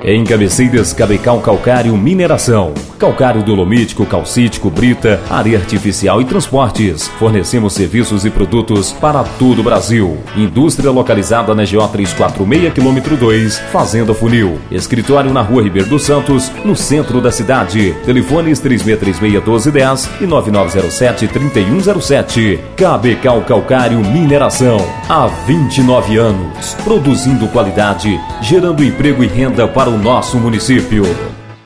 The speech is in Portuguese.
Em Cabeceiras, Cabecal Calcário Mineração. Calcário dolomítico, calcítico, brita, areia artificial e transportes. Fornecemos serviços e produtos para todo o Brasil. Indústria localizada na GO 346, km 2, Fazenda Funil. Escritório na Rua Ribeiro dos Santos, no centro da cidade. Telefones 3636-1210 e 9907-3107. Cabecal Calcário Mineração. Há 29 anos. Produzindo qualidade, gerando emprego e renda para o nosso município.